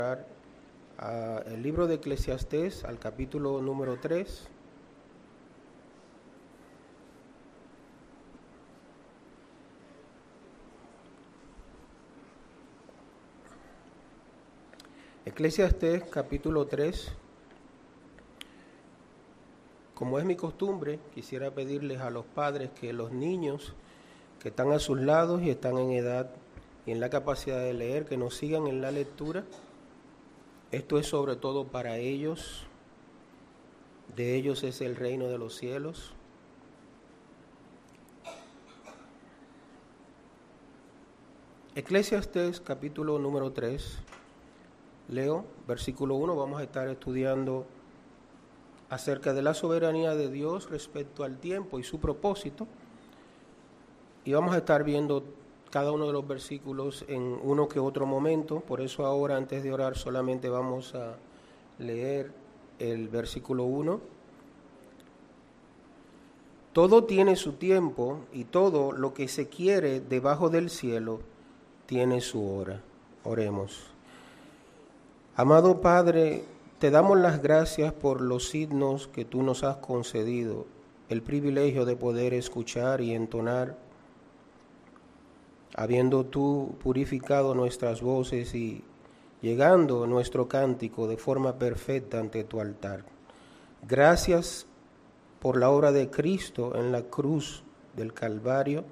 El libro de Eclesiastés, al capítulo número 3. Eclesiastés, capítulo 3. Como es mi costumbre, quisiera pedirles a los padres que los niños que están a sus lados y están en edad y en la capacidad de leer, que nos sigan en la lectura. Esto es sobre todo para ellos. De ellos es el reino de los cielos. Eclesiastés, capítulo número 3. Leo, versículo 1. Vamos a estar estudiando acerca de la soberanía de Dios respecto al tiempo y su propósito. Y vamos a estar viendo cada uno de los versículos en uno que otro momento. Por eso ahora, antes de orar, solamente vamos a leer el versículo 1. Todo tiene su tiempo y todo lo que se quiere debajo del cielo tiene su hora. Oremos. Amado Padre, te damos las gracias por los signos que tú nos has concedido, el privilegio de poder escuchar y entonar, habiendo tú purificado nuestras voces y llegando nuestro cántico de forma perfecta ante tu altar. Gracias por la obra de Cristo en la cruz del Calvario,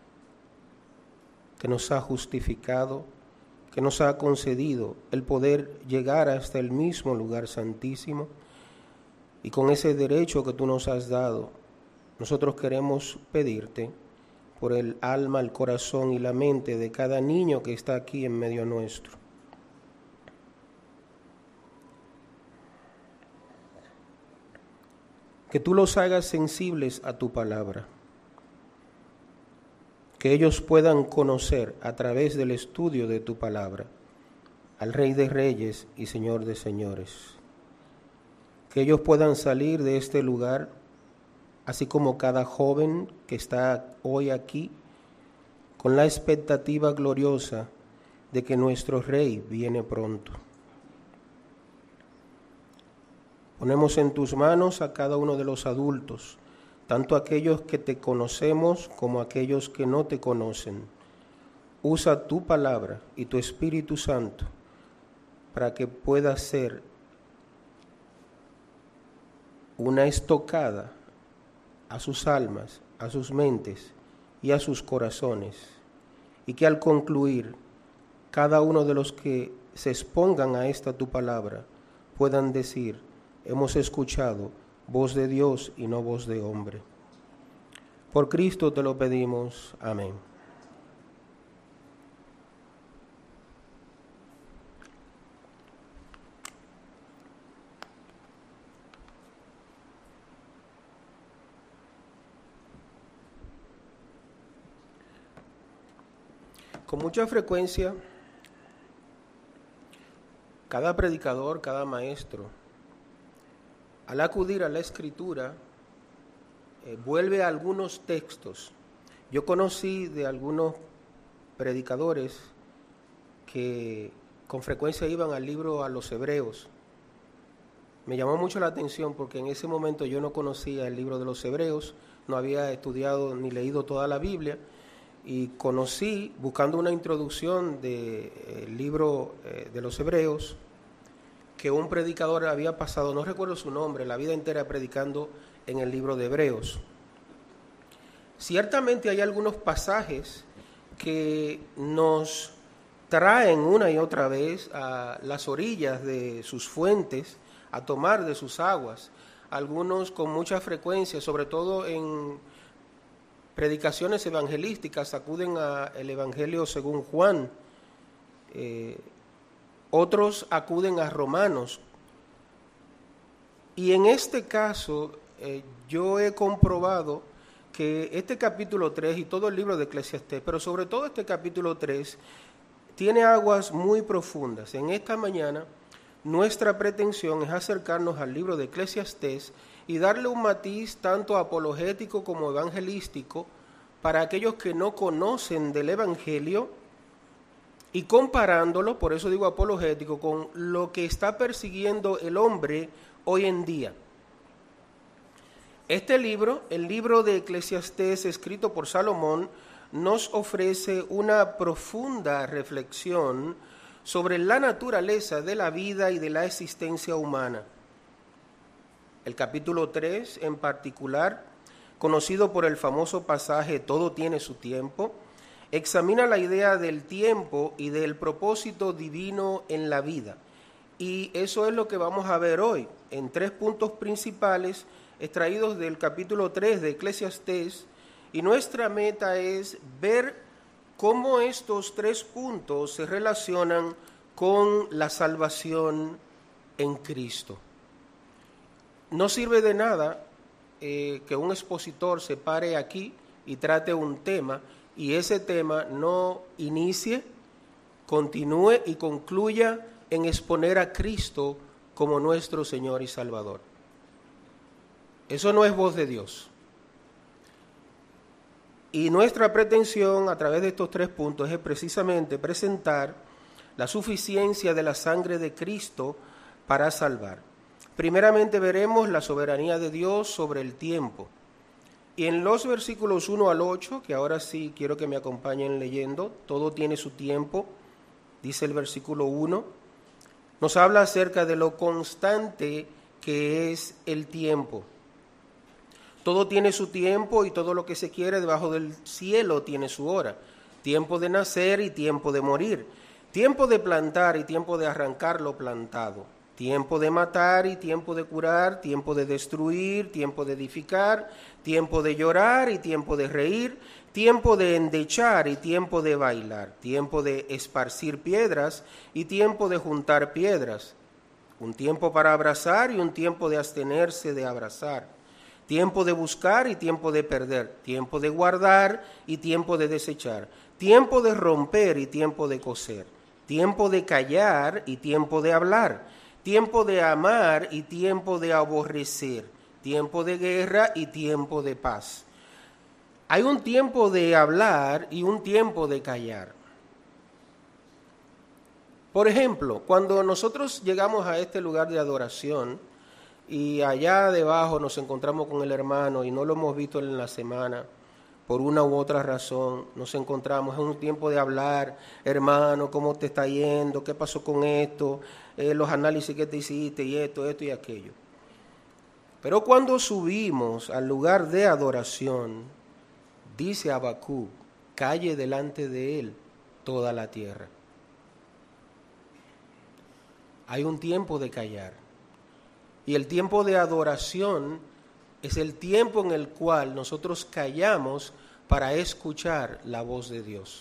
que nos ha justificado, que nos ha concedido el poder llegar hasta el mismo lugar santísimo, y con ese derecho que tú nos has dado, nosotros queremos pedirte por el alma, el corazón y la mente de cada niño que está aquí en medio nuestro. Que tú los hagas sensibles a tu palabra, que ellos puedan conocer a través del estudio de tu palabra al Rey de Reyes y Señor de Señores. Que ellos puedan salir de este lugar, así como cada joven que está hoy aquí, con la expectativa gloriosa de que nuestro Rey viene pronto. Ponemos en tus manos a cada uno de los adultos, tanto aquellos que te conocemos como aquellos que no te conocen. Usa tu palabra y tu Espíritu Santo para que pueda ser una estocada a sus almas, a sus mentes y a sus corazones, y que al concluir, cada uno de los que se expongan a esta tu palabra puedan decir: hemos escuchado voz de Dios y no voz de hombre. Por Cristo te lo pedimos. Amén. Con mucha frecuencia, cada predicador, cada maestro, al acudir a la Escritura, vuelve a algunos textos. Yo conocí de algunos predicadores que con frecuencia iban al libro a los Hebreos. Me llamó mucho la atención porque en ese momento yo no conocía el libro de los Hebreos, no había estudiado ni leído toda la Biblia, y conocí, buscando una introducción del libro de los Hebreos, que un predicador había pasado, no recuerdo su nombre, la vida entera predicando en el libro de Hebreos. Ciertamente hay algunos pasajes que nos traen una y otra vez a las orillas de sus fuentes, a tomar de sus aguas. Algunos con mucha frecuencia, sobre todo en predicaciones evangelísticas, acuden al Evangelio según Juan. Otros acuden a Romanos. Y en este caso, yo he comprobado que este capítulo 3 y todo el libro de Eclesiastés, pero sobre todo este capítulo 3, tiene aguas muy profundas. En esta mañana, nuestra pretensión es acercarnos al libro de Eclesiastés y darle un matiz tanto apologético como evangelístico para aquellos que no conocen del Evangelio, y comparándolo, por eso digo apologético, con lo que está persiguiendo el hombre hoy en día. Este libro, el libro de Eclesiastés, escrito por Salomón, nos ofrece una profunda reflexión sobre la naturaleza de la vida y de la existencia humana. El capítulo 3 en particular, conocido por el famoso pasaje "Todo tiene su tiempo", examina la idea del tiempo y del propósito divino en la vida. Y eso es lo que vamos a ver hoy, en 3 puntos principales extraídos del capítulo 3 de Eclesiastés, y nuestra meta es ver cómo estos 3 puntos se relacionan con la salvación en Cristo. No sirve de nada que un expositor se pare aquí y trate un tema y ese tema no inicie, continúe y concluya en exponer a Cristo como nuestro Señor y Salvador. Eso no es voz de Dios. Y nuestra pretensión a través de estos 3 puntos es precisamente presentar la suficiencia de la sangre de Cristo para salvar. Primeramente veremos la soberanía de Dios sobre el tiempo. Y en los versículos 1 al 8, que ahora sí quiero que me acompañen leyendo, todo tiene su tiempo, dice el versículo 1, nos habla acerca de lo constante que es el tiempo. Todo tiene su tiempo y todo lo que se quiere debajo del cielo tiene su hora. Tiempo de nacer y tiempo de morir. Tiempo de plantar y tiempo de arrancar lo plantado. Tiempo de matar y tiempo de curar. Tiempo de destruir, tiempo de edificar. Tiempo de llorar y tiempo de reír. Tiempo de endechar y tiempo de bailar. Tiempo de esparcir piedras y tiempo de juntar piedras. Un tiempo para abrazar y un tiempo de abstenerse de abrazar. Tiempo de buscar y tiempo de perder, tiempo de guardar y tiempo de desechar, tiempo de romper y tiempo de coser, tiempo de callar y tiempo de hablar, tiempo de amar y tiempo de aborrecer, tiempo de guerra y tiempo de paz. Hay un tiempo de hablar y un tiempo de callar. Por ejemplo, cuando nosotros llegamos a este lugar de adoración, y allá debajo nos encontramos con el hermano y no lo hemos visto en la semana, por una u otra razón, nos encontramos en un tiempo de hablar, hermano, ¿cómo te está yendo? ¿Qué pasó con esto? Los análisis que te hiciste y esto y aquello. Pero cuando subimos al lugar de adoración, dice Habacuc, calle delante de él toda la tierra. Hay un tiempo de callar. Y el tiempo de adoración es el tiempo en el cual nosotros callamos para escuchar la voz de Dios.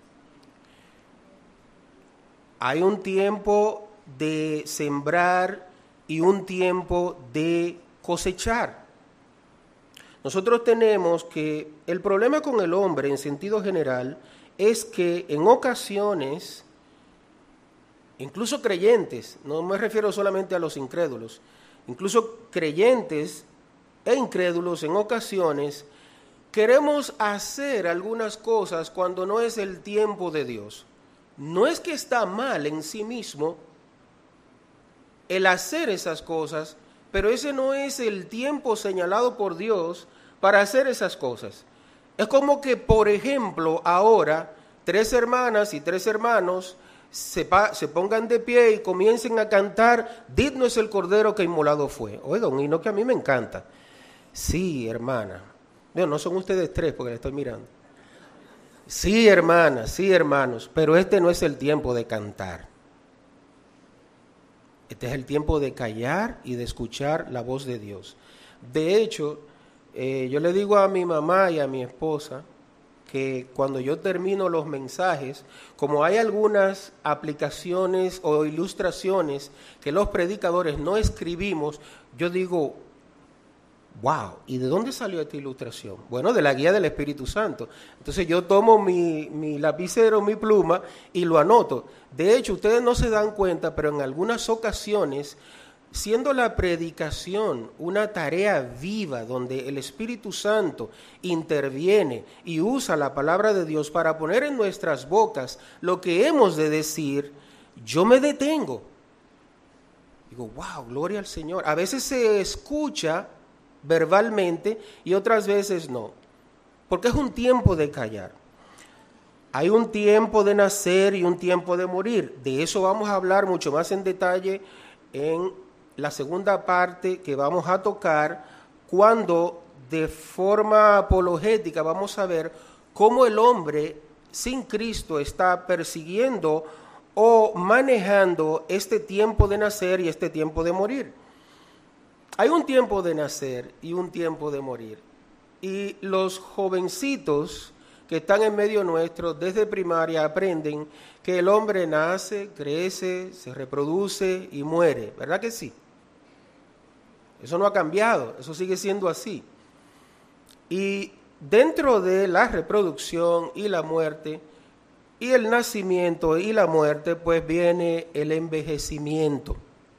Hay un tiempo de sembrar y un tiempo de cosechar. Nosotros tenemos que el problema con el hombre en sentido general es que en ocasiones, incluso creyentes, no me refiero solamente a los incrédulos, incluso creyentes e incrédulos en ocasiones, queremos hacer algunas cosas cuando no es el tiempo de Dios. No es que está mal en sí mismo el hacer esas cosas, pero ese no es el tiempo señalado por Dios para hacer esas cosas. Es como que, por ejemplo, ahora 3 hermanas y 3 hermanos se pongan de pie y comiencen a cantar "Digno es el Cordero que inmolado fue". Oiga, un himno que a mí me encanta. Sí, hermana. No son ustedes 3 porque le estoy mirando. Sí, hermanas, sí, hermanos, pero este no es el tiempo de cantar. Este es el tiempo de callar y de escuchar la voz de Dios. De hecho, yo le digo a mi mamá y a mi esposa que cuando yo termino los mensajes, como hay algunas aplicaciones o ilustraciones que los predicadores no escribimos, yo digo, wow, ¿y de dónde salió esta ilustración? Bueno, de la guía del Espíritu Santo. Entonces yo tomo mi lapicero, mi pluma y lo anoto. De hecho, ustedes no se dan cuenta, pero en algunas ocasiones siendo la predicación una tarea viva donde el Espíritu Santo interviene y usa la palabra de Dios para poner en nuestras bocas lo que hemos de decir, yo me detengo. Digo, wow, gloria al Señor. A veces se escucha verbalmente y otras veces no, porque es un tiempo de callar. Hay un tiempo de nacer y un tiempo de morir. De eso vamos a hablar mucho más en detalle en la segunda parte que vamos a tocar, cuando de forma apologética vamos a ver cómo el hombre sin Cristo está persiguiendo o manejando este tiempo de nacer y este tiempo de morir. Hay un tiempo de nacer y un tiempo de morir. Y los jovencitos que están en medio nuestro desde primaria aprenden que el hombre nace, crece, se reproduce y muere, ¿verdad que sí? Eso no ha cambiado, eso sigue siendo así. Y dentro de la reproducción y la muerte, y el nacimiento y la muerte, pues viene el envejecimiento,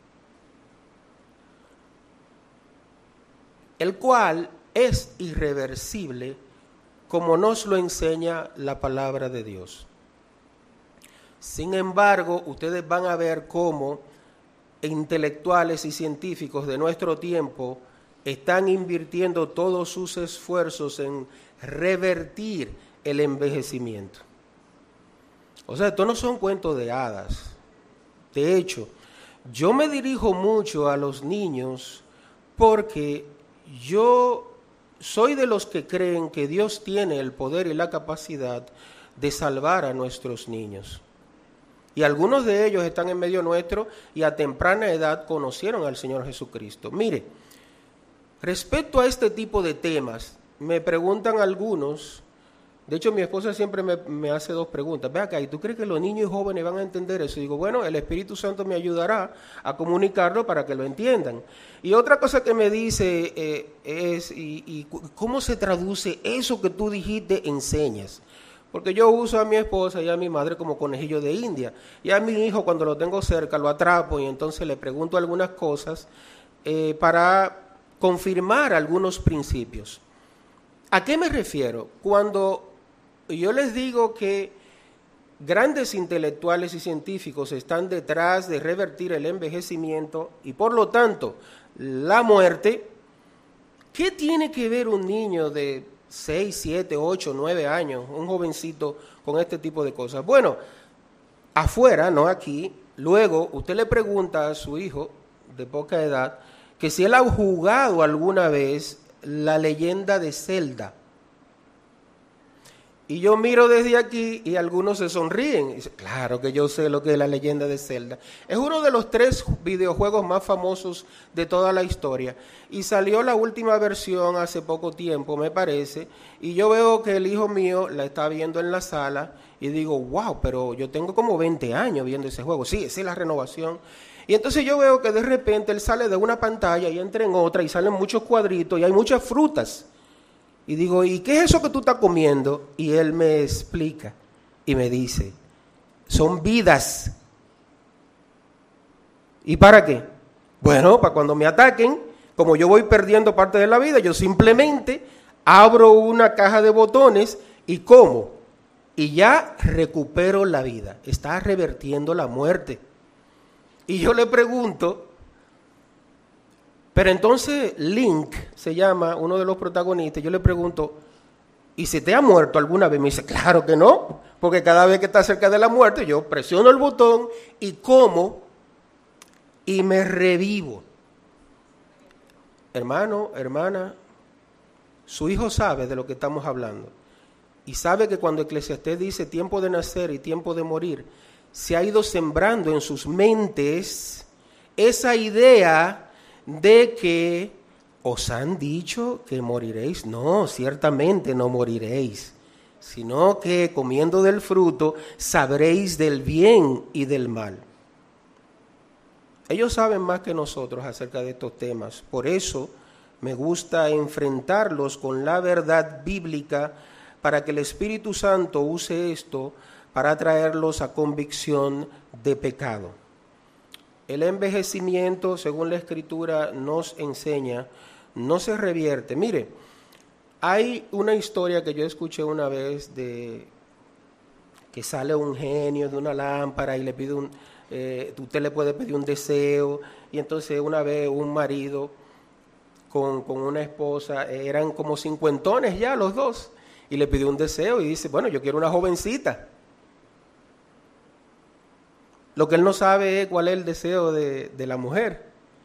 el cual es irreversible, como nos lo enseña la palabra de Dios. Sin embargo, ustedes van a ver cómo intelectuales y científicos de nuestro tiempo están invirtiendo todos sus esfuerzos en revertir el envejecimiento. O sea, estos no son cuentos de hadas. De hecho, yo me dirijo mucho a los niños porque yo soy de los que creen que Dios tiene el poder y la capacidad de salvar a nuestros niños. Y algunos de ellos están en medio nuestro y a temprana edad conocieron al Señor Jesucristo. Mire, respecto a este tipo de temas, me preguntan algunos, de hecho mi esposa siempre me hace dos preguntas. Ve acá, ¿y tú crees que los niños y jóvenes van a entender eso? Y digo, bueno, el Espíritu Santo me ayudará a comunicarlo para que lo entiendan. Y otra cosa que me dice es, ¿y cómo se traduce eso que tú dijiste en señas? Porque yo uso a mi esposa y a mi madre como conejillo de India. Y a mi hijo, cuando lo tengo cerca, lo atrapo y entonces le pregunto algunas cosas para confirmar algunos principios. ¿A qué me refiero? Cuando yo les digo que grandes intelectuales y científicos están detrás de revertir el envejecimiento y por lo tanto la muerte, ¿qué tiene que ver un niño de 6, 7, 8, 9 años, un jovencito con este tipo de cosas? Bueno, afuera, no aquí, luego usted le pregunta a su hijo de poca edad que si él ha jugado alguna vez la leyenda de Zelda. Y yo miro desde aquí y algunos se sonríen. Y dicen, claro que yo sé lo que es la leyenda de Zelda. Es uno de los 3 videojuegos más famosos de toda la historia. Y salió la última versión hace poco tiempo, me parece. Y yo veo que el hijo mío la está viendo en la sala. Y digo, wow, pero yo tengo como 20 años viendo ese juego. Sí, esa es la renovación. Y entonces yo veo que de repente él sale de una pantalla y entra en otra y salen muchos cuadritos y hay muchas frutas. Y digo, ¿y qué es eso que tú estás comiendo? Y él me explica y me dice, son vidas. ¿Y para qué? Bueno, para cuando me ataquen, como yo voy perdiendo parte de la vida, yo simplemente abro una caja de botones y como. Y ya recupero la vida. Está revertiendo la muerte. Y yo le pregunto, pero entonces Link se llama uno de los protagonistas, yo le pregunto, ¿y si te ha muerto alguna vez? Me dice, claro que no, porque cada vez que está cerca de la muerte yo presiono el botón y como y me revivo. Hermano, hermana, su hijo sabe de lo que estamos hablando y sabe que cuando Eclesiastés dice tiempo de nacer y tiempo de morir, se ha ido sembrando en sus mentes esa idea de que os han dicho que moriréis. No, ciertamente no moriréis, sino que comiendo del fruto sabréis del bien y del mal. Ellos saben más que nosotros acerca de estos temas, por eso me gusta enfrentarlos con la verdad bíblica para que el Espíritu Santo use esto para traerlos a convicción de pecado. el envejecimiento, según la Escritura nos enseña, no se revierte. Mire, hay una historia que yo escuché una vez de que sale un genio de una lámpara y le pide usted le puede pedir un deseo, y entonces una vez un marido con una esposa, eran como cincuentones ya los dos, y le pidió un deseo y dice, bueno, yo quiero una jovencita. Lo que él no sabe es cuál es el deseo de la mujer.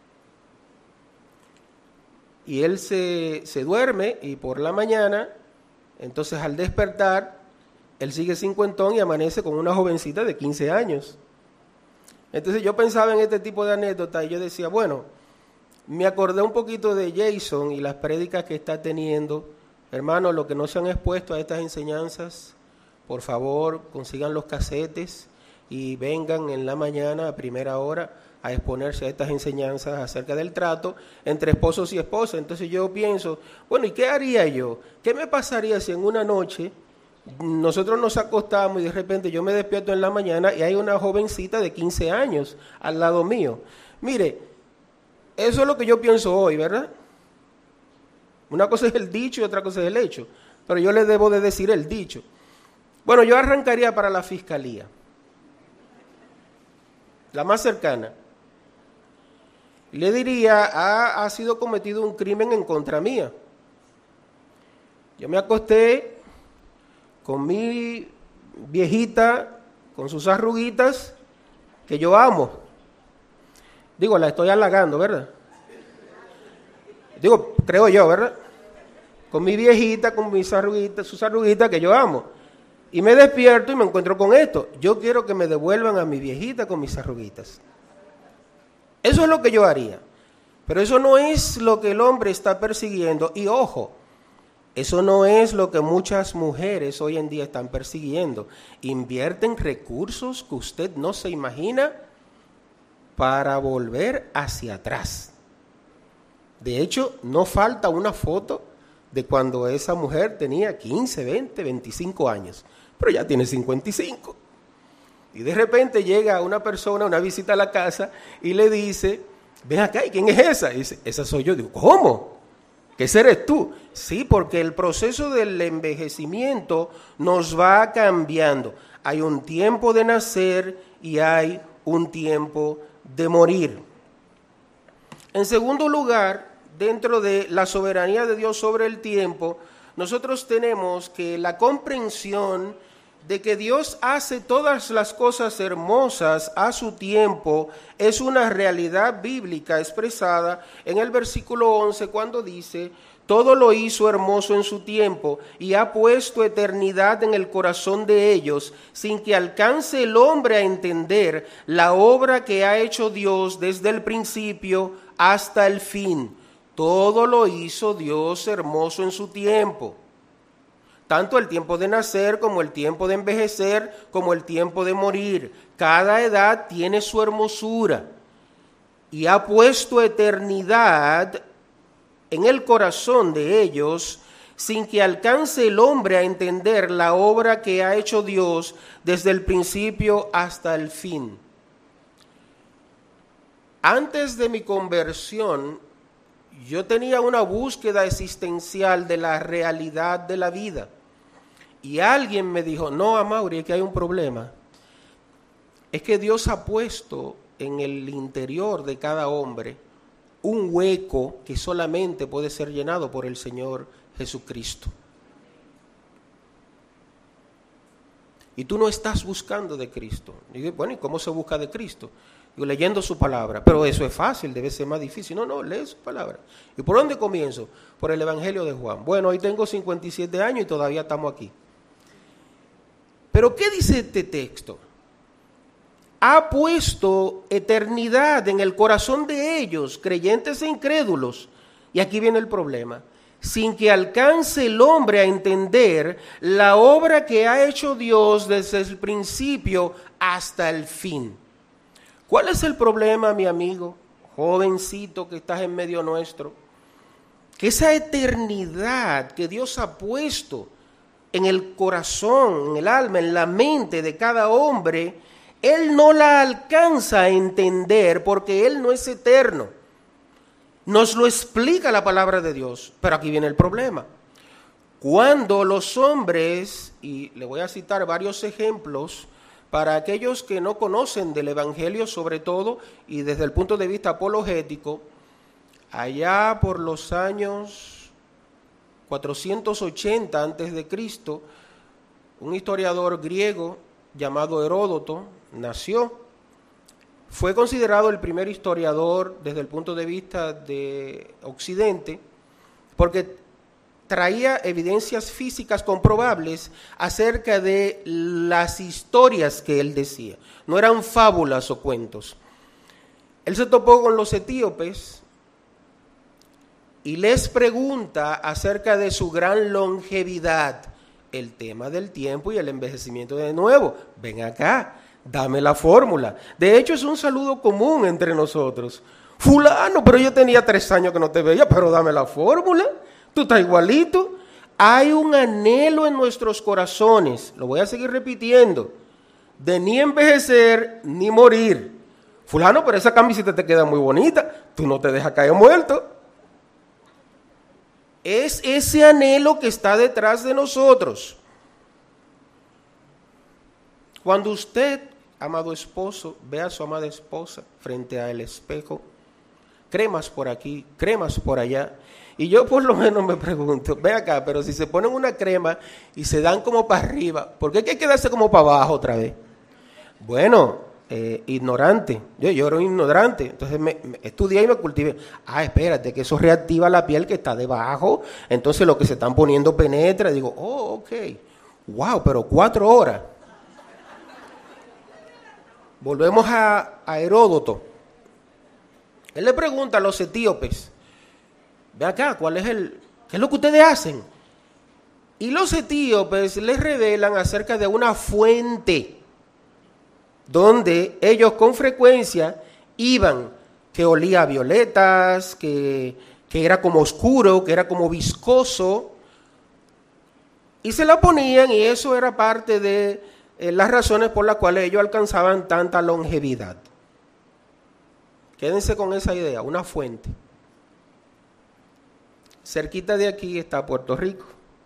Y él se duerme y por la mañana, entonces al despertar, él sigue cincuentón y amanece con una jovencita de 15 años. Entonces yo pensaba en este tipo de anécdotas y yo decía, bueno, me acordé un poquito de Jason y las prédicas que está teniendo. Hermanos, los que no se han expuesto a estas enseñanzas, por favor, consigan los casetes y vengan en la mañana a primera hora a exponerse a estas enseñanzas acerca del trato entre esposos y esposas. Entonces yo pienso, bueno, ¿y qué haría yo? ¿Qué me pasaría si en una noche nosotros nos acostamos y de repente yo me despierto en la mañana y hay una jovencita de 15 años al lado mío? Mire, eso es lo que yo pienso hoy, ¿verdad? Una cosa es el dicho y otra cosa es el hecho, pero yo le debo de decir el dicho. Bueno, yo arrancaría para la fiscalía, la más cercana. Le diría, ha sido cometido un crimen en contra mía. Yo me acosté con mi viejita, con sus arruguitas, que yo amo. Digo, la estoy halagando, ¿verdad? Digo, creo yo, ¿verdad? Con mi viejita, con mis arruguitas, sus arruguitas que yo amo. Y me despierto y me encuentro con esto. Yo quiero que me devuelvan a mi viejita con mis arruguitas. Eso es lo que yo haría. Pero eso no es lo que el hombre está persiguiendo. Y ojo, eso no es lo que muchas mujeres hoy en día están persiguiendo. Invierten recursos que usted no se imagina para volver hacia atrás. De hecho, no falta una foto de cuando esa mujer tenía 15, 20, 25 años, pero ya tiene 55. Y de repente llega una persona, una visita a la casa y le dice, ven acá, ¿y quién es esa? Y dice, esa soy yo. Digo, ¿cómo? ¿Qué eres tú? Sí, porque el proceso del envejecimiento nos va cambiando. Hay un tiempo de nacer y hay un tiempo de morir. En segundo lugar, dentro de la soberanía de Dios sobre el tiempo, nosotros tenemos que la comprensión de que Dios hace todas las cosas hermosas a su tiempo es una realidad bíblica expresada en el versículo 11 cuando dice, todo lo hizo hermoso en su tiempo y ha puesto eternidad en el corazón de ellos sin que alcance el hombre a entender la obra que ha hecho Dios desde el principio hasta el fin. Todo lo hizo Dios hermoso en su tiempo. Tanto el tiempo de nacer como el tiempo de envejecer, como el tiempo de morir. Cada edad tiene su hermosura. Y ha puesto eternidad en el corazón de ellos, sin que alcance el hombre a entender la obra que ha hecho Dios desde el principio hasta el fin. Antes de mi conversión, yo tenía una búsqueda existencial de la realidad de la vida. Y alguien me dijo, no, Amaury, es que hay un problema. Es que Dios ha puesto en el interior de cada hombre un hueco que solamente puede ser llenado por el Señor Jesucristo. Y tú no estás buscando de Cristo. Y digo, bueno, ¿y cómo se busca de Cristo? Digo, leyendo su palabra. Pero eso es fácil, debe ser más difícil. No, lee su palabra. ¿Y por dónde comienzo? Por el Evangelio de Juan. Bueno, hoy tengo 57 años y todavía estamos aquí. Pero ¿qué dice este texto? Ha puesto eternidad en el corazón de ellos, creyentes e incrédulos. Y aquí viene el problema. Sin que alcance el hombre a entender la obra que ha hecho Dios desde el principio hasta el fin. ¿Cuál es el problema, mi amigo, jovencito que estás en medio nuestro? Que esa eternidad que Dios ha puesto en el corazón, en el alma, en la mente de cada hombre, Él no la alcanza a entender porque Él no es eterno. Nos lo explica la palabra de Dios, pero aquí viene el problema. Cuando los hombres, y le voy a citar varios ejemplos, para aquellos que no conocen del Evangelio sobre todo, y desde el punto de vista apologético, allá por los años 480 antes de Cristo, un historiador griego llamado Heródoto nació. Fue considerado el primer historiador desde el punto de vista de Occidente, porque traía evidencias físicas comprobables acerca de las historias que él decía. No eran fábulas o cuentos. Él se topó con los etíopes y les pregunta acerca de su gran longevidad, el tema del tiempo y el envejecimiento de nuevo. Ven acá, dame la fórmula. De hecho, es un saludo común entre nosotros. Fulano, pero yo tenía 3 años que no te veía, pero dame la fórmula. Tú estás igualito. Hay un anhelo en nuestros corazones, lo voy a seguir repitiendo, de ni envejecer ni morir. Fulano, pero esa camiseta te queda muy bonita, tú no te dejas caer muerto. Es ese anhelo que está detrás de nosotros. Cuando usted, amado esposo, ve a su amada esposa frente al espejo, cremas por aquí, cremas por allá, y yo por lo menos me pregunto, ve acá, pero si se ponen una crema y se dan como para arriba, ¿por qué hay que quedarse como para abajo otra vez? Bueno, ignorante, yo era un ignorante, entonces me estudié y me cultivé. Espérate, que eso reactiva la piel que está debajo, entonces lo que se están poniendo penetra, digo, ok, wow, pero 4 horas. Volvemos a Heródoto. Él le pregunta a los etíopes, ve acá, ¿qué es lo que ustedes hacen? Y los etíopes les revelan acerca de una fuente donde ellos con frecuencia iban, que olía a violetas, que era como oscuro, que era como viscoso, y se la ponían, y eso era parte de las razones por las cuales ellos alcanzaban tanta longevidad. Quédense con esa idea, una fuente. Cerquita de aquí está Puerto Rico.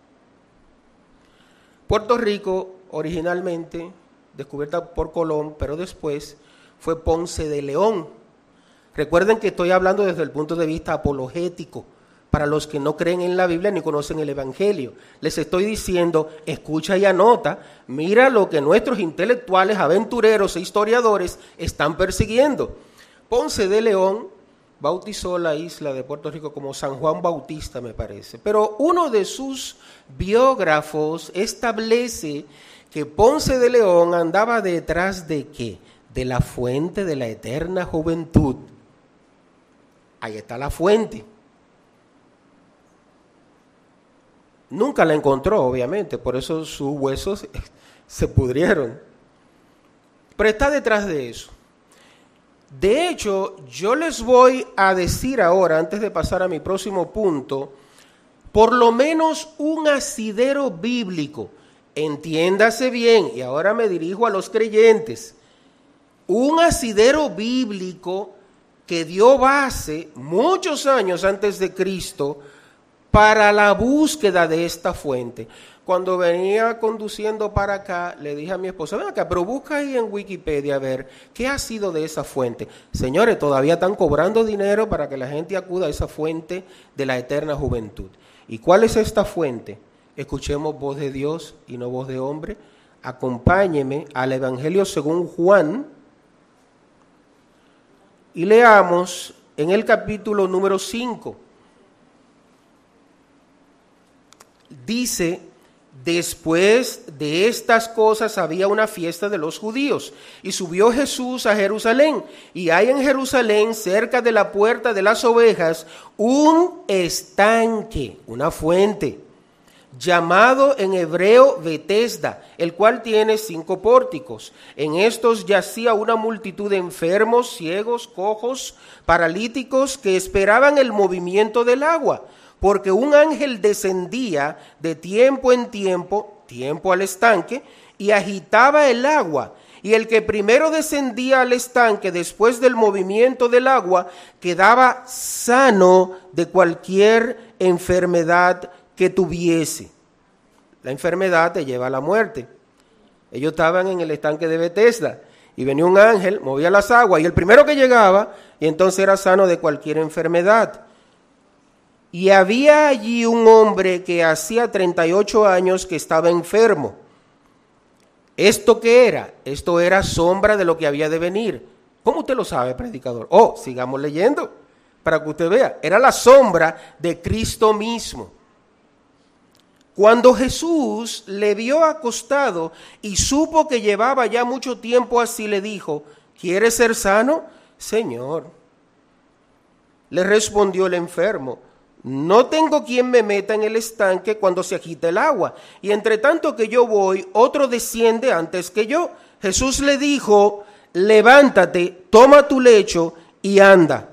Puerto Rico, originalmente descubierta por Colón, pero después fue Ponce de León. Recuerden que estoy hablando desde el punto de vista apologético, para los que no creen en la Biblia ni conocen el Evangelio. Les estoy diciendo, escucha y anota, mira lo que nuestros intelectuales, aventureros e historiadores están persiguiendo. Ponce de León bautizó la isla de Puerto Rico como San Juan Bautista, me parece. Pero uno de sus biógrafos establece que Ponce de León andaba detrás de ¿qué? De la fuente de la eterna juventud. Ahí está la fuente. Nunca la encontró, obviamente, por eso sus huesos se pudrieron. Pero está detrás de eso. De hecho, yo les voy a decir ahora, antes de pasar a mi próximo punto, por lo menos un asidero bíblico. Entiéndase bien, y ahora me dirijo a los creyentes. Un asidero bíblico que dio base muchos años antes de Cristo para la búsqueda de esta fuente. Cuando venía conduciendo para acá, le dije a mi esposa, ven acá, pero busca ahí en Wikipedia a ver qué ha sido de esa fuente. Señores, todavía están cobrando dinero para que la gente acuda a esa fuente de la eterna juventud. ¿Y cuál es esta fuente? Escuchemos voz de Dios y no voz de hombre. Acompáñeme al Evangelio según Juan y leamos en el capítulo número 5. Dice, después de estas cosas había una fiesta de los judíos, y subió Jesús a Jerusalén, y hay en Jerusalén, cerca de la puerta de las ovejas, un estanque, una fuente, llamado en hebreo Betesda, el cual tiene 5 pórticos. En estos yacía una multitud de enfermos, ciegos, cojos, paralíticos, que esperaban el movimiento del agua, porque un ángel descendía de tiempo en tiempo al estanque, y agitaba el agua, y el que primero descendía al estanque después del movimiento del agua quedaba sano de cualquier enfermedad que tuviese. La enfermedad te lleva a la muerte. Ellos estaban en el estanque de Betesda y venía un ángel, movía las aguas y el primero que llegaba y entonces era sano de cualquier enfermedad. Y había allí un hombre que hacía 38 años que estaba enfermo. ¿Esto qué era? Esto era sombra de lo que había de venir. ¿Cómo usted lo sabe, predicador? Sigamos leyendo para que usted vea. Era la sombra de Cristo mismo. Cuando Jesús le vio acostado y supo que llevaba ya mucho tiempo así, le dijo: ¿quieres ser sano? Señor. Le respondió el enfermo: no tengo quien me meta en el estanque cuando se agita el agua, y entre tanto que yo voy, otro desciende antes que yo. Jesús le dijo: levántate, toma tu lecho y anda.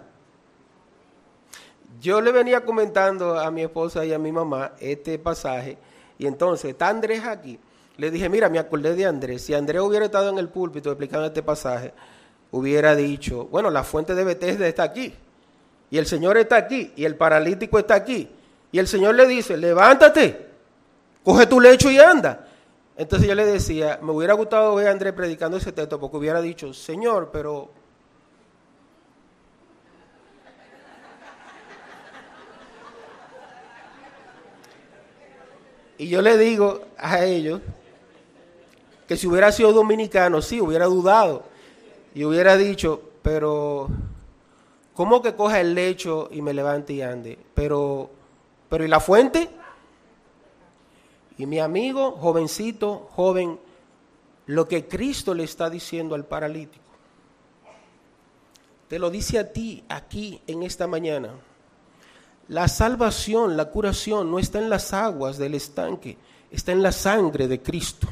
Yo le venía comentando a mi esposa y a mi mamá este pasaje, y entonces está Andrés aquí. Le dije: mira, me acordé de Andrés. Si Andrés hubiera estado en el púlpito explicando este pasaje, hubiera dicho: bueno, la fuente de Betesda está aquí, y el Señor está aquí, y el paralítico está aquí, y el Señor le dice: levántate, coge tu lecho y anda. Entonces yo le decía, me hubiera gustado ver a Andrés predicando ese texto, porque hubiera dicho: Señor, pero... Y yo le digo a ellos que si hubiera sido dominicano, sí, hubiera dudado, y hubiera dicho: pero... ¿cómo que coja el lecho y me levante y ande? Pero ¿y la fuente? Y mi amigo, jovencito, joven, lo que Cristo le está diciendo al paralítico, te lo dice a ti, aquí, en esta mañana. La salvación, la curación, no está en las aguas del estanque, está en la sangre de Cristo.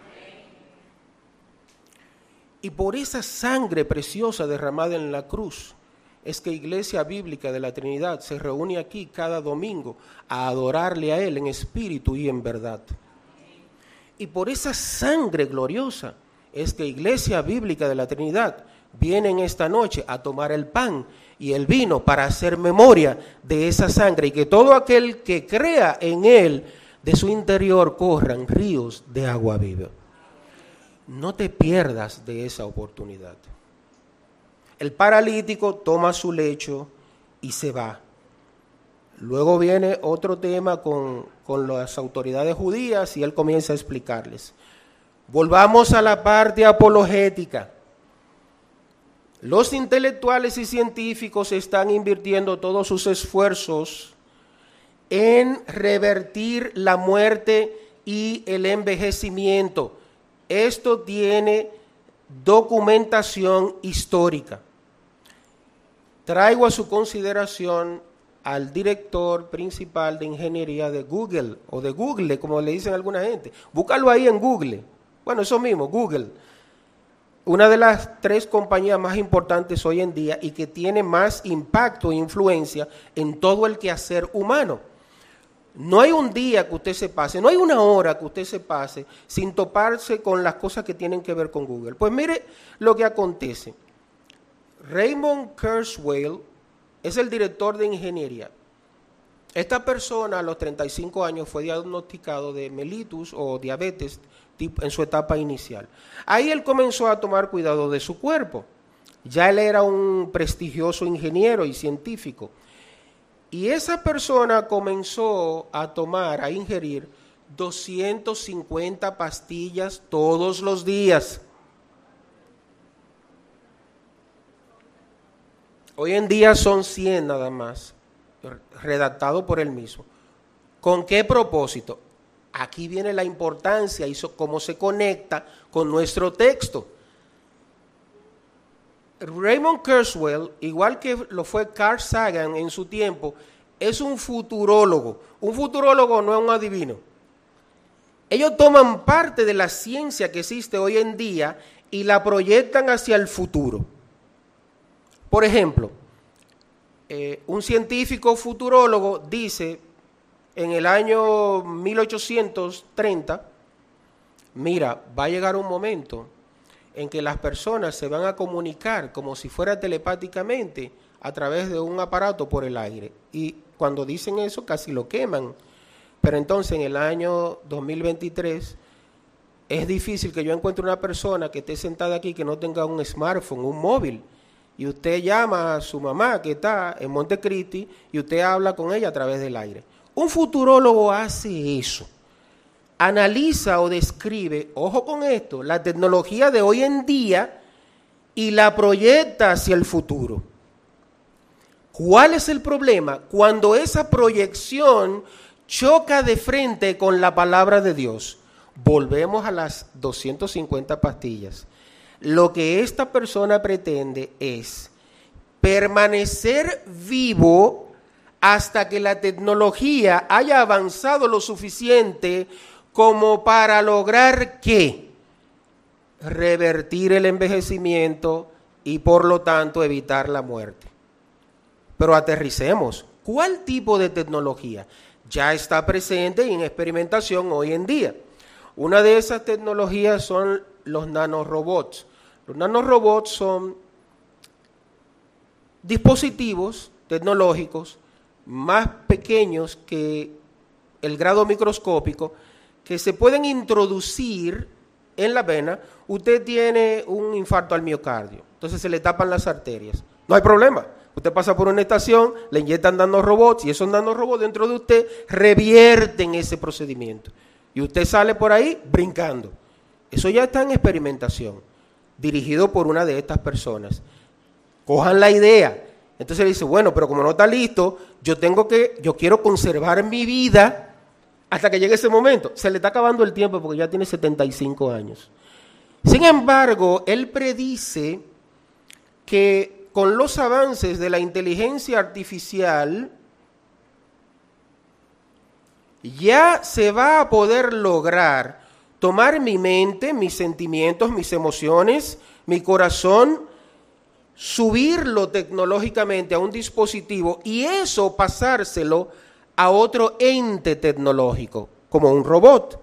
Y por esa sangre preciosa derramada en la cruz, es que Iglesia Bíblica de la Trinidad se reúne aquí cada domingo a adorarle a Él en espíritu y en verdad. Y por esa sangre gloriosa es que Iglesia Bíblica de la Trinidad viene en esta noche a tomar el pan y el vino para hacer memoria de esa sangre, y que todo aquel que crea en Él, de su interior corran ríos de agua viva. No te pierdas de esa oportunidad. El paralítico toma su lecho y se va. Luego viene otro tema con las autoridades judías y él comienza a explicarles. Volvamos a la parte apologética. Los intelectuales y científicos están invirtiendo todos sus esfuerzos en revertir la muerte y el envejecimiento. Esto tiene documentación histórica. Traigo a su consideración al director principal de ingeniería de Google, o de Google, como le dicen alguna gente. Búscalo ahí en Google. Bueno, eso mismo, Google. Una de las 3 compañías más importantes hoy en día y que tiene más impacto e influencia en todo el quehacer humano. No hay un día que usted se pase, no hay una hora que usted se pase sin toparse con las cosas que tienen que ver con Google. Pues mire lo que acontece. Raymond Kurzweil es el director de ingeniería. Esta persona a los 35 años fue diagnosticado de mellitus o diabetes en su etapa inicial. Ahí él comenzó a tomar cuidado de su cuerpo. Ya él era un prestigioso ingeniero y científico. Y esa persona comenzó a ingerir 250 pastillas todos los días. Hoy en día son 100 nada más, redactado por él mismo. ¿Con qué propósito? Aquí viene la importancia y cómo se conecta con nuestro texto. Raymond Kurzweil, igual que lo fue Carl Sagan en su tiempo, es un futurólogo. Un futurólogo no es un adivino. Ellos toman parte de la ciencia que existe hoy en día y la proyectan hacia el futuro. Por ejemplo, un científico futurólogo dice en el año 1830, mira, va a llegar un momento en que las personas se van a comunicar como si fuera telepáticamente a través de un aparato por el aire. Y cuando dicen eso casi lo queman. Pero entonces en el año 2023 es difícil que yo encuentre una persona que esté sentada aquí que no tenga un smartphone, un móvil. Y usted llama a su mamá que está en Montecristi y usted habla con ella a través del aire. Un futurólogo hace eso. Analiza o describe, ojo con esto, la tecnología de hoy en día y la proyecta hacia el futuro. ¿Cuál es el problema? Cuando esa proyección choca de frente con la palabra de Dios. Volvemos a las 250 pastillas. Lo que esta persona pretende es permanecer vivo hasta que la tecnología haya avanzado lo suficiente como para lograr ¿qué? Revertir el envejecimiento y por lo tanto evitar la muerte. Pero aterricemos. ¿Cuál tipo de tecnología? Ya está presente y en experimentación hoy en día. Una de esas tecnologías son los nanorobots. Los nanorobots son dispositivos tecnológicos más pequeños que el grado microscópico que se pueden introducir en la vena. Usted tiene un infarto al miocardio, entonces se le tapan las arterias. No hay problema. Usted pasa por una estación, le inyectan nanorobots y esos nanorobots dentro de usted revierten ese procedimiento. Y usted sale por ahí brincando. Eso ya está en experimentación, dirigido por una de estas personas. Cojan la idea. Entonces le dice, bueno, pero como no está listo, yo quiero conservar mi vida hasta que llegue ese momento. Se le está acabando el tiempo porque ya tiene 75 años. Sin embargo, él predice que con los avances de la inteligencia artificial ya se va a poder lograr tomar mi mente, mis sentimientos, mis emociones, mi corazón, subirlo tecnológicamente a un dispositivo y eso pasárselo a otro ente tecnológico, como un robot.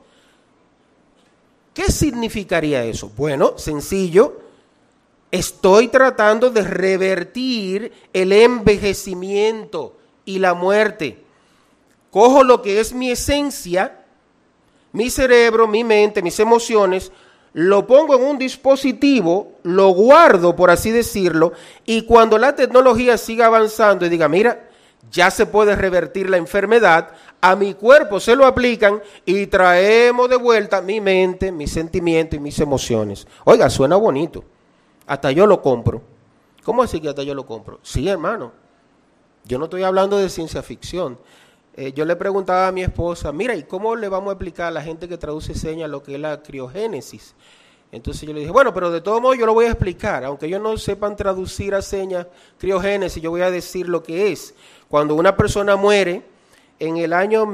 ¿Qué significaría eso? Bueno, sencillo. Estoy tratando de revertir el envejecimiento y la muerte. Cojo lo que es mi esencia, mi cerebro, mi mente, mis emociones, lo pongo en un dispositivo, lo guardo, por así decirlo, y cuando la tecnología siga avanzando y diga, mira, ya se puede revertir la enfermedad, a mi cuerpo se lo aplican y traemos de vuelta mi mente, mis sentimientos y mis emociones. Oiga, suena bonito. Hasta yo lo compro. ¿Cómo así que hasta yo lo compro? Sí, hermano. Yo no estoy hablando de ciencia ficción. Yo le preguntaba a mi esposa, mira, ¿y cómo le vamos a explicar a la gente que traduce señas lo que es la criogénesis? Entonces yo le dije, bueno, pero de todo modo yo lo voy a explicar. Aunque ellos no sepan traducir a señas criogénesis, yo voy a decir lo que es. Cuando una persona muere, en el año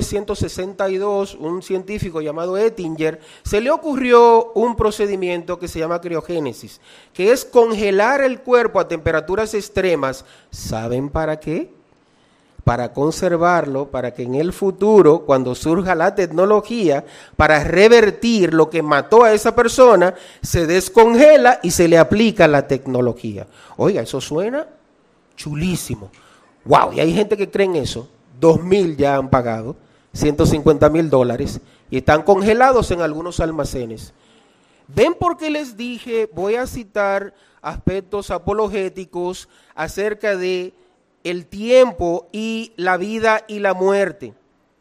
1962, un científico llamado Ettinger, se le ocurrió un procedimiento que se llama criogénesis, que es congelar el cuerpo a temperaturas extremas. ¿Saben para qué? Para conservarlo, para que en el futuro, cuando surja la tecnología, para revertir lo que mató a esa persona, se descongela y se le aplica la tecnología. Oiga, eso suena chulísimo. Wow, y hay gente que cree en eso. 2,000 ya han pagado, $150,000 y están congelados en algunos almacenes. ¿Ven por qué les dije? Voy a citar aspectos apologéticos acerca de el tiempo y la vida y la muerte.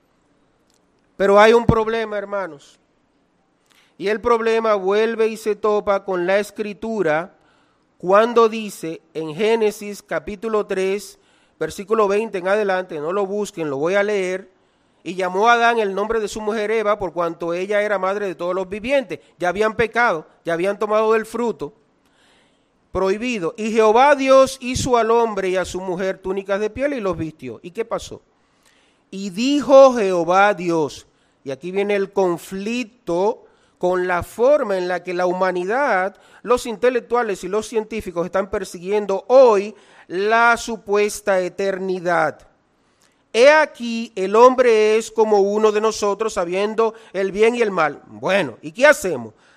Pero hay un problema, hermanos. Y el problema vuelve y se topa con la Escritura cuando dice en Génesis capítulo 3, versículo 20 en adelante, no lo busquen, lo voy a leer. Y llamó a Adán el nombre de su mujer Eva, por cuanto ella era madre de todos los vivientes. Ya habían pecado, ya habían tomado del fruto prohibido. Y Jehová Dios hizo al hombre y a su mujer túnicas de piel y los vistió. ¿Y qué pasó? Y dijo Jehová Dios, y aquí viene el conflicto con la forma en la que la humanidad, los intelectuales y los científicos están persiguiendo hoy la supuesta eternidad. He aquí, el hombre es como uno de nosotros, sabiendo el bien y el mal. Bueno, ¿y qué hacemos?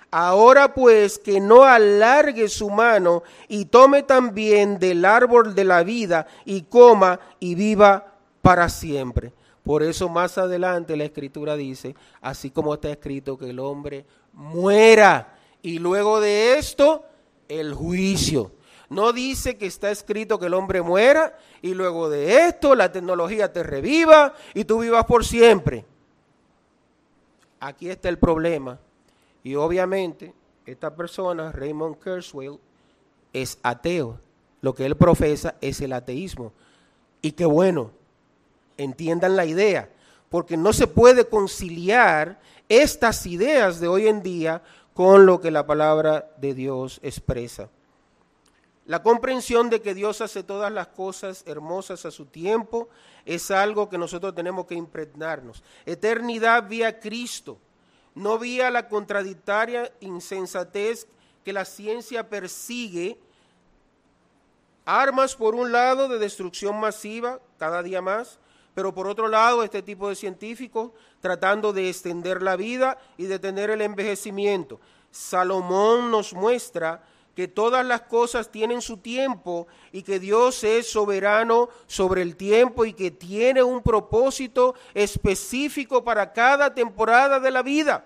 Ahora pues que no alargue su mano y tome también del árbol de la vida y coma y viva para siempre. Por eso más adelante la Escritura dice, así como está escrito, que el hombre muera y luego de esto el juicio. No dice que está escrito que el hombre muera y luego de esto la tecnología te reviva y tú vivas por siempre. Aquí está el problema. Y obviamente esta persona, Raymond Kurzweil, es ateo. Lo que él profesa es el ateísmo. Y qué bueno, entiendan la idea, porque no se puede conciliar estas ideas de hoy en día con lo que la palabra de Dios expresa. La comprensión de que Dios hace todas las cosas hermosas a su tiempo es algo que nosotros tenemos que impregnarnos. Eternidad vía Cristo, no vía la contradictoria insensatez que la ciencia persigue. Armas por un lado de destrucción masiva cada día más, pero por otro lado este tipo de científicos tratando de extender la vida y detener el envejecimiento. Salomón nos muestra que todas las cosas tienen su tiempo y que Dios es soberano sobre el tiempo y que tiene un propósito específico para cada temporada de la vida.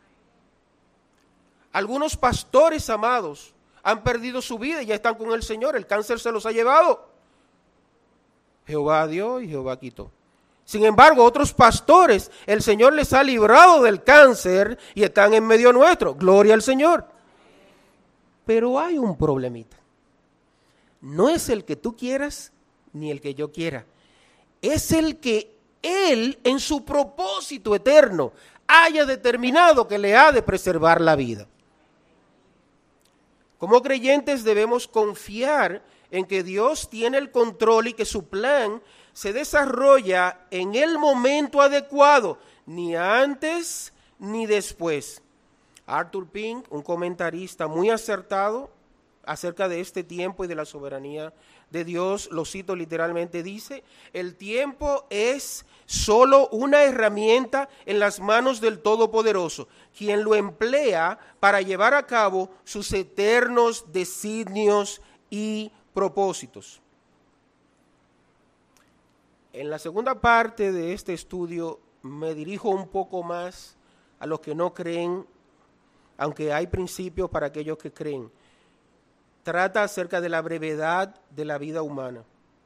Algunos pastores amados han perdido su vida y ya están con el Señor, el cáncer se los ha llevado. Jehová dio y Jehová quitó. Sin embargo, otros pastores, el Señor les ha librado del cáncer y están en medio nuestro. Gloria al Señor. Pero hay un problemita. No es el que tú quieras ni el que yo quiera. Es el que Él, en su propósito eterno, haya determinado que le ha de preservar la vida. Como creyentes debemos confiar en que Dios tiene el control y que su plan se desarrolla en el momento adecuado, ni antes ni después. Arthur Pink, un comentarista muy acertado acerca de este tiempo y de la soberanía de Dios, lo cito literalmente, dice: el tiempo es solo una herramienta en las manos del Todopoderoso, quien lo emplea para llevar a cabo sus eternos designios y propósitos. En la segunda parte de este estudio me dirijo un poco más a los que no creen, aunque hay principios para aquellos que creen. Trata acerca de la brevedad de la vida humana.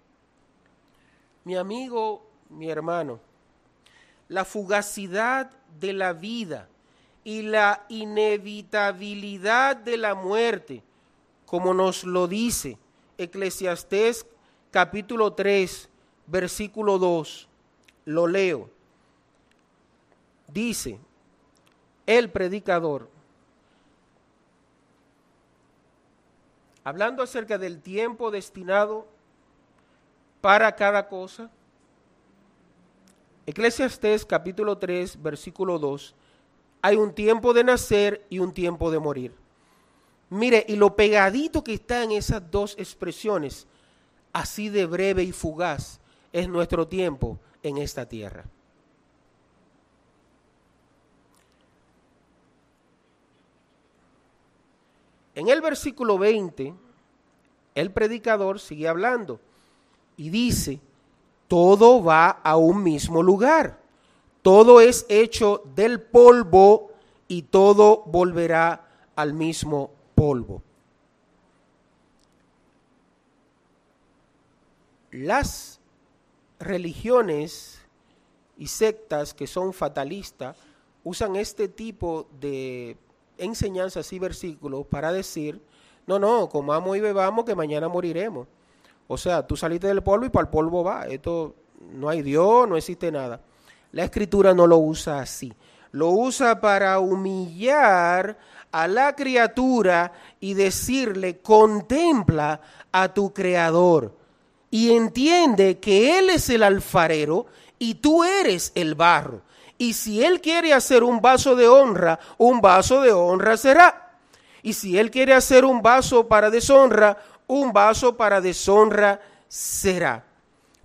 Mi amigo, mi hermano, la fugacidad de la vida y la inevitabilidad de la muerte, como nos lo dice Eclesiastés capítulo 3, versículo 2, lo leo. Dice el predicador, hablando acerca del tiempo destinado para cada cosa, Eclesiastés capítulo 3, versículo 2, hay un tiempo de nacer y un tiempo de morir. Mire, y lo pegadito que está en esas dos expresiones, así de breve y fugaz, es nuestro tiempo en esta tierra. En el versículo 20, el predicador sigue hablando y dice: todo va a un mismo lugar, todo es hecho del polvo y todo volverá al mismo polvo. Las religiones y sectas que son fatalistas usan este tipo de enseñanzas y versículos para decir: no, comamos y bebamos que mañana moriremos. O sea, tú saliste del polvo y para el polvo va. Esto no hay Dios, no existe nada. La Escritura no lo usa así. Lo usa para humillar a la criatura y decirle: contempla a tu Creador y entiende que Él es el alfarero y tú eres el barro. Y si Él quiere hacer un vaso de honra será. Y si Él quiere hacer un vaso para deshonra será.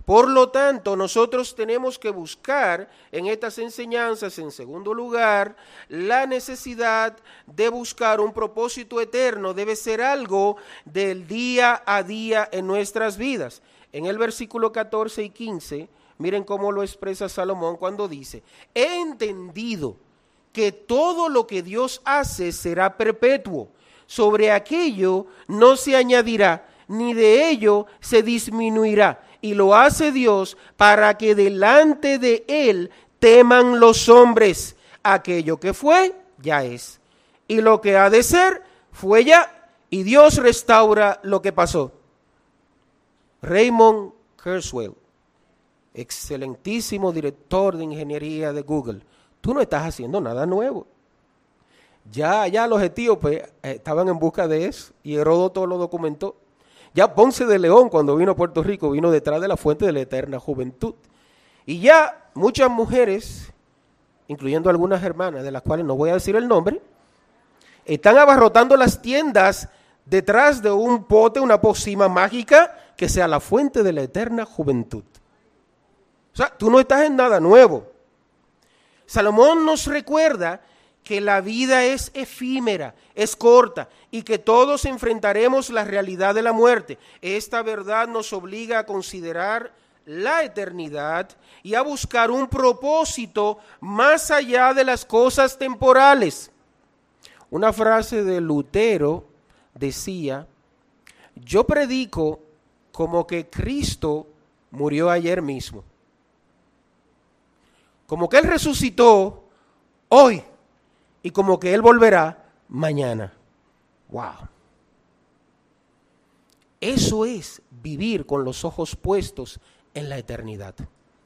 Por lo tanto, nosotros tenemos que buscar en estas enseñanzas, en segundo lugar, la necesidad de buscar un propósito eterno. Debe ser algo del día a día en nuestras vidas. En el versículo 14 y 15, miren cómo lo expresa Salomón cuando dice: he entendido que todo lo que Dios hace será perpetuo. Sobre aquello no se añadirá, ni de ello se disminuirá. Y lo hace Dios para que delante de Él teman los hombres. Aquello que fue, ya es. Y lo que ha de ser, fue ya. Y Dios restaura lo que pasó. Raymond Kurzweil, excelentísimo director de ingeniería de Google. Tú no estás haciendo nada nuevo. Ya los etíopes estaban en busca de eso y Heródoto lo documentó. Ya Ponce de León, cuando vino a Puerto Rico, vino detrás de la fuente de la eterna juventud. Y ya muchas mujeres, incluyendo algunas hermanas, de las cuales no voy a decir el nombre, están abarrotando las tiendas detrás de un pote, una pócima mágica, que sea la fuente de la eterna juventud. O sea, tú no estás en nada nuevo. Salomón nos recuerda que la vida es efímera, es corta y que todos enfrentaremos la realidad de la muerte. Esta verdad nos obliga a considerar la eternidad y a buscar un propósito más allá de las cosas temporales. Una frase de Lutero decía: yo predico como que Cristo murió ayer mismo, como que Él resucitó hoy, y como que Él volverá mañana. ¡Wow! Eso es vivir con los ojos puestos en la eternidad.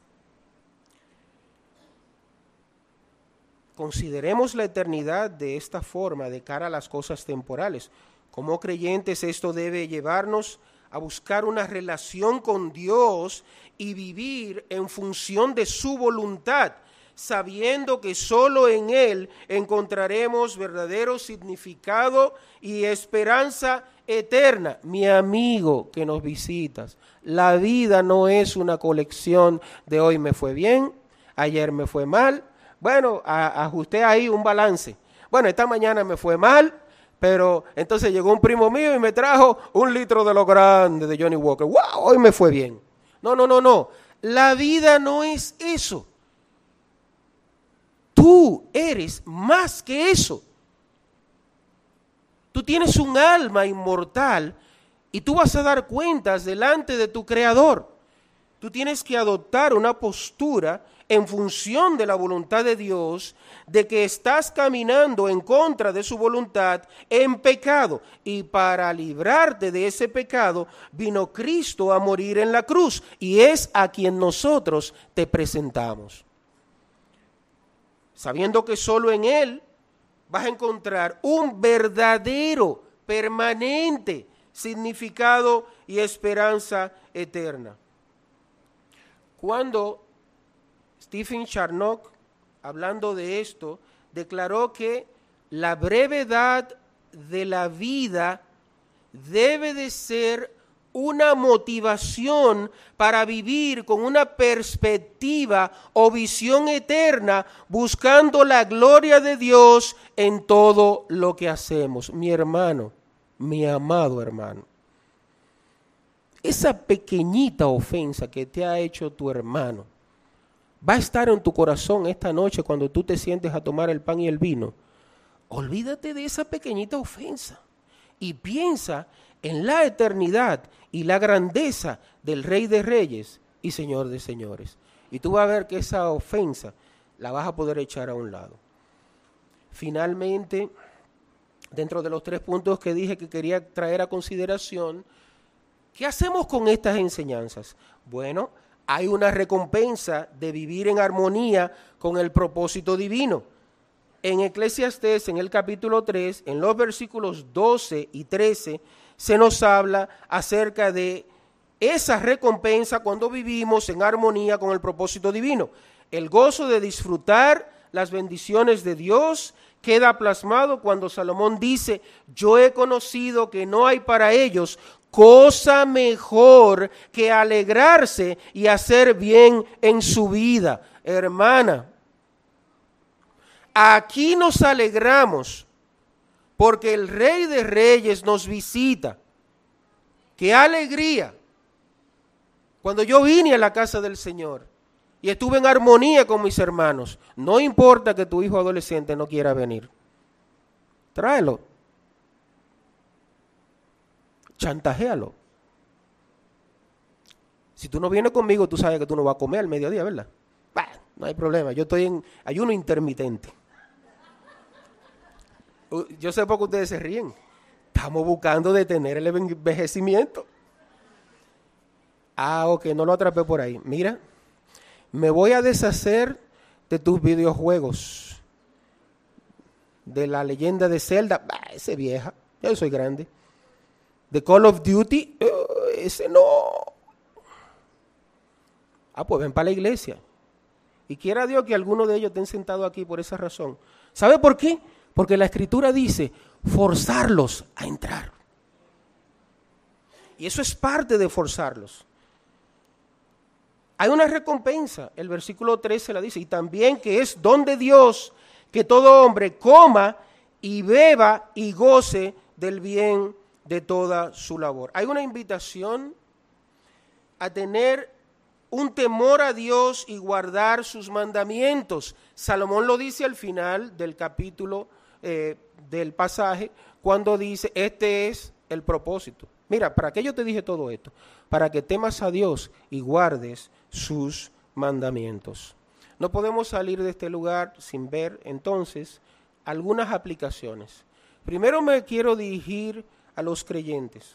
Consideremos la eternidad de esta forma de cara a las cosas temporales. Como creyentes, esto debe llevarnos a buscar una relación con Dios y vivir en función de su voluntad, sabiendo que solo en Él encontraremos verdadero significado y esperanza eterna. Mi amigo que nos visitas, la vida no es una colección de hoy me fue bien, ayer me fue mal. Bueno, ajusté ahí un balance. Bueno, esta mañana me fue mal, pero entonces llegó un primo mío y me trajo 1 litro de lo grande de Johnny Walker. ¡Wow! Hoy me fue bien. No. La vida no es eso. Tú eres más que eso. Tú tienes un alma inmortal y tú vas a dar cuentas delante de tu Creador. Tú tienes que adoptar una postura en función de la voluntad de Dios, de que estás caminando en contra de su voluntad en pecado. Y para librarte de ese pecado, vino Cristo a morir en la cruz. Y es a quien nosotros te presentamos. Sabiendo que solo en Él vas a encontrar un verdadero, permanente significado y esperanza eterna. Cuando Stephen Charnock, hablando de esto, declaró que la brevedad de la vida debe de ser una motivación para vivir con una perspectiva o visión eterna, buscando la gloria de Dios en todo lo que hacemos. Mi hermano, mi amado hermano, esa pequeñita ofensa que te ha hecho tu hermano va a estar en tu corazón esta noche cuando tú te sientes a tomar el pan y el vino. Olvídate de esa pequeñita ofensa y piensa en la eternidad y la grandeza del Rey de Reyes y Señor de Señores. Y tú vas a ver que esa ofensa la vas a poder echar a un lado. Finalmente, dentro de los 3 puntos que dije que quería traer a consideración, ¿qué hacemos con estas enseñanzas? Bueno, hay una recompensa de vivir en armonía con el propósito divino. En Eclesiastés, en el capítulo 3, en los versículos 12 y 13, se nos habla acerca de esa recompensa cuando vivimos en armonía con el propósito divino. El gozo de disfrutar las bendiciones de Dios queda plasmado cuando Salomón dice: yo he conocido que no hay para ellos cosa mejor que alegrarse y hacer bien en su vida. Hermana, aquí nos alegramos porque el Rey de Reyes nos visita. ¡Qué alegría! Cuando yo vine a la casa del Señor y estuve en armonía con mis hermanos, no importa que tu hijo adolescente no quiera venir, tráelo, chantajéalo. Si tú no vienes conmigo, tú sabes que tú no vas a comer al mediodía, ¿verdad? Bah, no hay problema, yo estoy en ayuno intermitente. Yo sé por qué ustedes se ríen. Estamos buscando detener el envejecimiento. Ok, no lo atrapé por ahí. Mira, me voy a deshacer de tus videojuegos. De la leyenda de Zelda, ese vieja, yo soy grande. De Call of Duty, ese no. Pues ven para la iglesia. Y quiera Dios que alguno de ellos estén sentados aquí por esa razón. ¿Sabe por qué? Porque la Escritura dice, forzarlos a entrar. Y eso es parte de forzarlos. Hay una recompensa, el versículo 13 la dice, y también que es don de Dios que todo hombre coma y beba y goce del bien de toda su labor. Hay una invitación a tener un temor a Dios y guardar sus mandamientos. Salomón lo dice al final del capítulo del pasaje, cuando dice, este es el propósito. Mira, ¿para qué yo te dije todo esto? Para que temas a Dios y guardes sus mandamientos. No podemos salir de este lugar sin ver entonces algunas aplicaciones. Primero me quiero dirigir a los creyentes.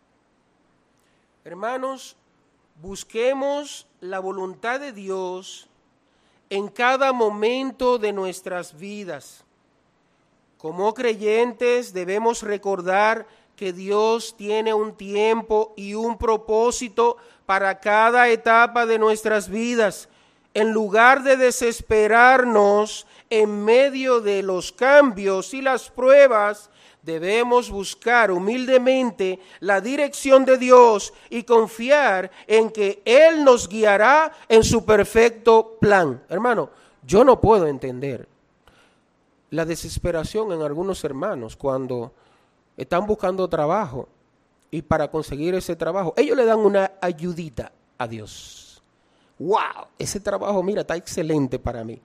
Hermanos, busquemos la voluntad de Dios en cada momento de nuestras vidas. Como creyentes debemos recordar que Dios tiene un tiempo y un propósito para cada etapa de nuestras vidas. En lugar de desesperarnos en medio de los cambios y las pruebas, debemos buscar humildemente la dirección de Dios y confiar en que Él nos guiará en su perfecto plan. Hermano, yo no puedo entender la desesperación en algunos hermanos cuando están buscando trabajo y para conseguir ese trabajo, ellos le dan una ayudita a Dios. ¡Wow! Ese trabajo, mira, está excelente para mí.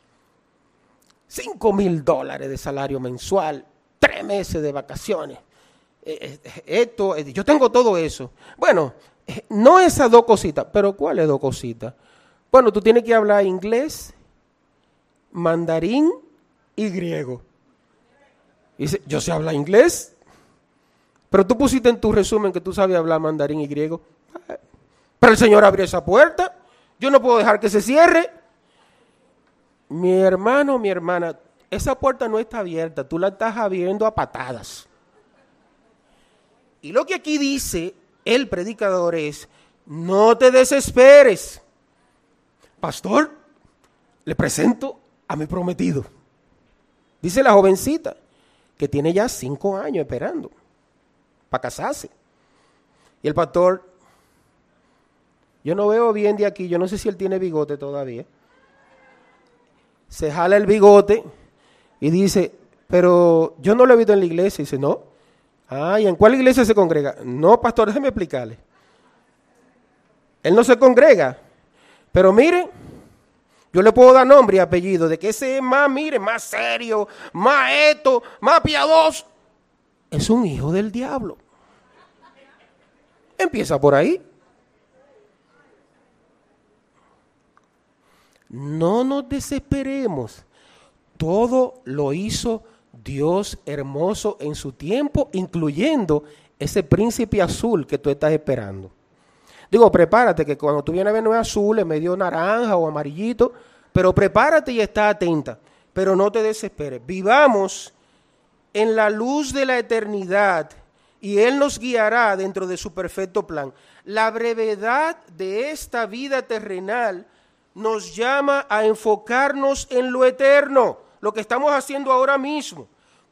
$5,000 de salario mensual, 3 meses de vacaciones. Yo tengo todo eso. Bueno, no esas 2 cositas, pero ¿cuáles 2 cositas? Bueno, tú tienes que hablar inglés, mandarín y griego. Dice, yo sé hablar inglés, pero tú pusiste en tu resumen que tú sabes hablar mandarín y griego. Pero el Señor abrió esa puerta. Yo no puedo dejar que se cierre. Mi hermano, mi hermana, esa puerta no está abierta, tú la estás abriendo a patadas. Y lo que aquí dice el predicador es, no te desesperes. Pastor, le presento a mi prometido. Dice la jovencita, que tiene ya 5 años esperando para casarse. Y el pastor, yo no veo bien de aquí, yo no sé si él tiene bigote todavía. Se jala el bigote y dice, pero yo no lo he visto en la iglesia. Y dice, no. ¿Y en cuál iglesia se congrega? No, pastor, déjeme explicarle. Él no se congrega. Pero mire, yo le puedo dar nombre y apellido de que ese es más, mire, más serio, más esto, más piadoso. Es un hijo del diablo. Empieza por ahí. No nos desesperemos. Todo lo hizo Dios hermoso en su tiempo, incluyendo ese príncipe azul que tú estás esperando. Digo, prepárate que cuando tú vienes a ver no es azul, es medio naranja o amarillito, pero prepárate y está atenta, pero no te desesperes. Vivamos en la luz de la eternidad y Él nos guiará dentro de su perfecto plan. La brevedad de esta vida terrenal nos llama a enfocarnos en lo eterno, lo que estamos haciendo ahora mismo.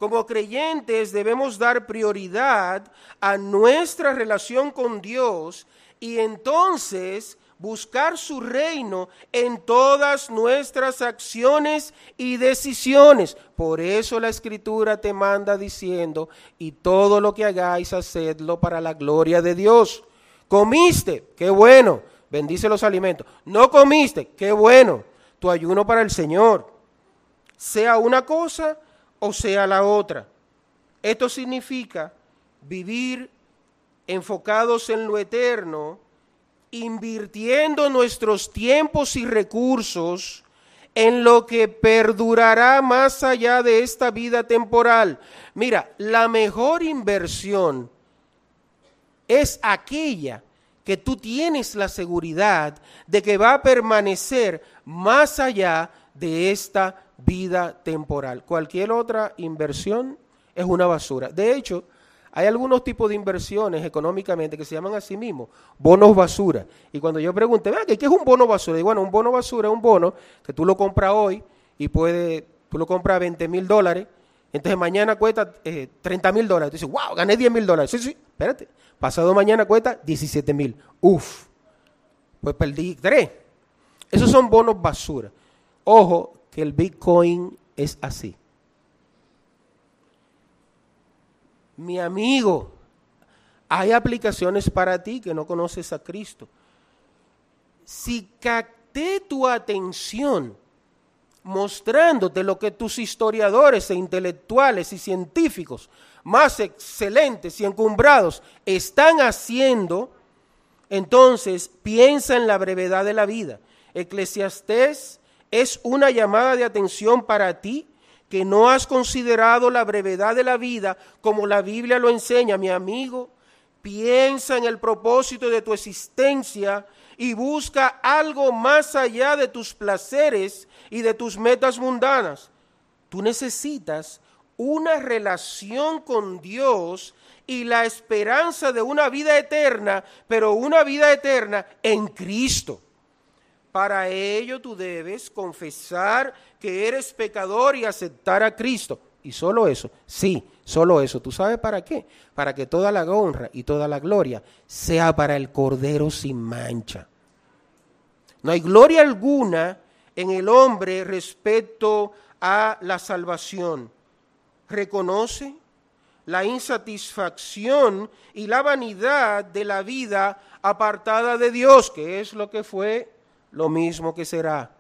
Como creyentes debemos dar prioridad a nuestra relación con Dios y entonces buscar su reino en todas nuestras acciones y decisiones. Por eso la Escritura te manda diciendo, y todo lo que hagáis, hacedlo para la gloria de Dios. Comiste, qué bueno, bendice los alimentos. No comiste, qué bueno, tu ayuno para el Señor. Sea una cosa o sea la otra. Esto significa vivir enfocados en lo eterno, invirtiendo nuestros tiempos y recursos en lo que perdurará más allá de esta vida temporal. Mira, la mejor inversión es aquella que tú tienes la seguridad de que va a permanecer más allá de esta vida temporal. Cualquier otra inversión es una basura. De hecho, hay algunos tipos de inversiones económicamente que se llaman así mismo, bonos basura. Y cuando yo pregunté, ¿qué es un bono basura? Digo, bueno, un bono basura es un bono que tú lo compras hoy y tú lo compras a $20,000, entonces mañana cuesta $30,000. Tú dices, wow, gané $10,000. Sí, espérate. Pasado mañana cuesta 17,000. Uf, pues perdí 3. Esos son bonos basura. Ojo, que el Bitcoin es así. Mi amigo, hay aplicaciones para ti que no conoces a Cristo. Si capté tu atención mostrándote lo que tus historiadores e intelectuales y científicos más excelentes y encumbrados están haciendo, entonces piensa en la brevedad de la vida. Eclesiastés es una llamada de atención para ti que no has considerado la brevedad de la vida como la Biblia lo enseña. Mi amigo, piensa en el propósito de tu existencia y busca algo más allá de tus placeres y de tus metas mundanas. Tú necesitas una relación con Dios y la esperanza de una vida eterna, pero una vida eterna en Cristo. Para ello tú debes confesar que eres pecador y aceptar a Cristo. Y solo eso, sí, solo eso. ¿Tú sabes para qué? Para que toda la honra y toda la gloria sea para el Cordero sin mancha. No hay gloria alguna en el hombre respecto a la salvación. Reconoce la insatisfacción y la vanidad de la vida apartada de Dios, que es lo que fue, lo mismo que será.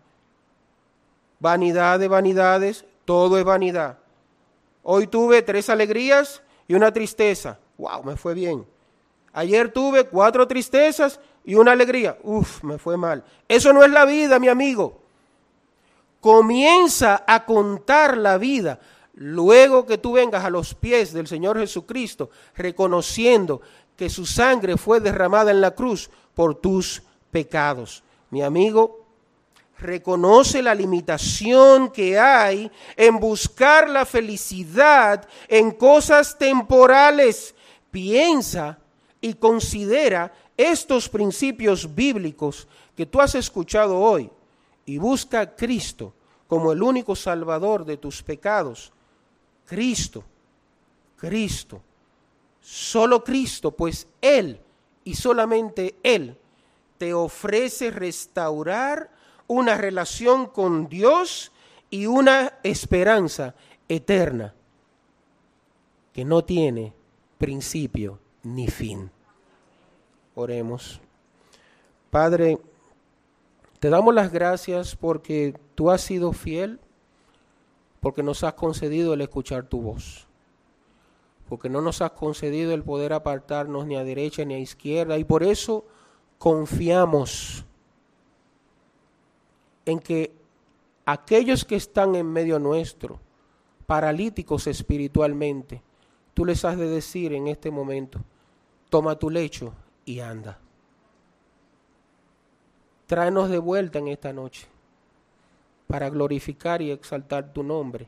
Vanidad de vanidades, todo es vanidad. Hoy tuve 3 alegrías y una tristeza. ¡Wow! Me fue bien. Ayer tuve 4 tristezas y una alegría. ¡Uf! Me fue mal. Eso no es la vida, mi amigo. Comienza a contar la vida luego que tú vengas a los pies del Señor Jesucristo, reconociendo que su sangre fue derramada en la cruz por tus pecados. Mi amigo, reconoce la limitación que hay en buscar la felicidad en cosas temporales. Piensa y considera estos principios bíblicos que tú has escuchado hoy y busca a Cristo como el único salvador de tus pecados. Cristo, solo Cristo, pues Él y solamente Él te ofrece restaurar una relación con Dios y una esperanza eterna que no tiene principio ni fin. Oremos. Padre, te damos las gracias porque tú has sido fiel, porque nos has concedido el escuchar tu voz, porque no nos has concedido el poder apartarnos ni a derecha ni a izquierda, y por eso confiamos en que aquellos que están en medio nuestro, paralíticos espiritualmente, tú les has de decir en este momento, toma tu lecho y anda. Tráenos de vuelta en esta noche para glorificar y exaltar tu nombre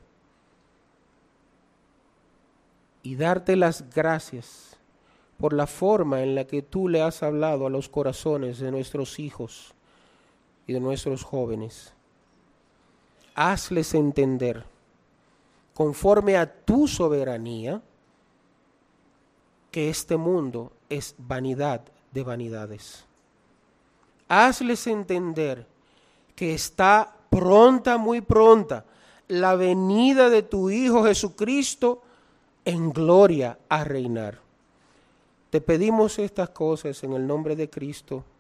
y darte las gracias por la forma en la que tú le has hablado a los corazones de nuestros hijos y de nuestros jóvenes. Hazles entender conforme a tu soberanía, que este mundo es vanidad de vanidades. Hazles entender que está pronta, muy pronta, la venida de tu Hijo Jesucristo en gloria a reinar. Te pedimos estas cosas en el nombre de Cristo.